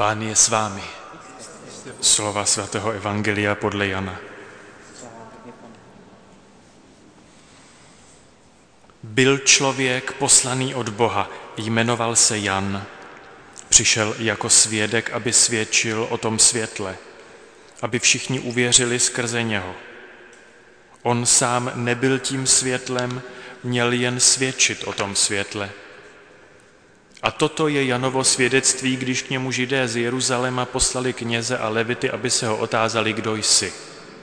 Pán je s vámi. Slova svatého Evangelia podle Jana. Byl člověk poslaný od Boha, jmenoval se Jan. Přišel jako svědek, aby svědčil o tom světle, aby všichni uvěřili skrze něho. On sám nebyl tím světlem, měl jen svědčit o tom světle. A toto je Janovo svědectví, když k němu Židé z Jeruzaléma poslali kněze a levity, aby se ho otázali, kdo jsi.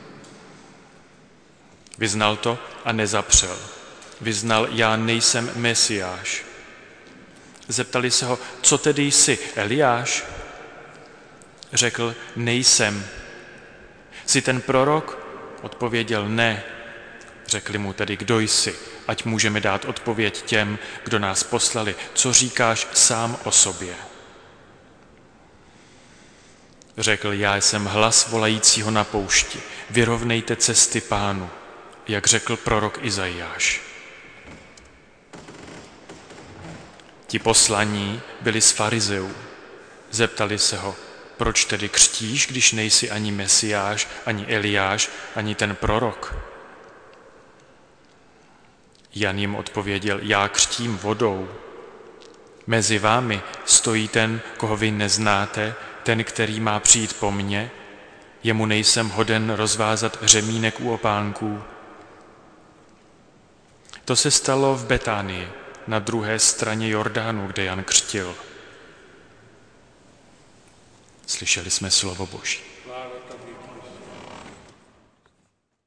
Vyznal to a nezapřel. Vyznal, já nejsem Mesiáš. Zeptali se ho, co tedy jsi, Eliáš? Řekl, nejsem. Jsi ten prorok? Odpověděl, ne. Řekli mu tedy, kdo jsi, ať můžeme dát odpověď těm, kdo nás poslali. Co říkáš sám o sobě? Řekl, já jsem hlas volajícího na poušti. Vyrovnejte cesty Pánu, jak řekl prorok Izajáš. Ti poslaní byli z farizeů. Zeptali se ho, proč tedy křtíš, když nejsi ani Mesiáš, ani Eliáš, ani ten prorok? Jan jim odpověděl, já křtím vodou. Mezi vámi stojí ten, koho vy neznáte, ten, který má přijít po mně, jemu nejsem hoden rozvázat řemínek u opánků. To se stalo v Betánii, na druhé straně Jordánu, kde Jan křtil. Slyšeli jsme slovo Boží.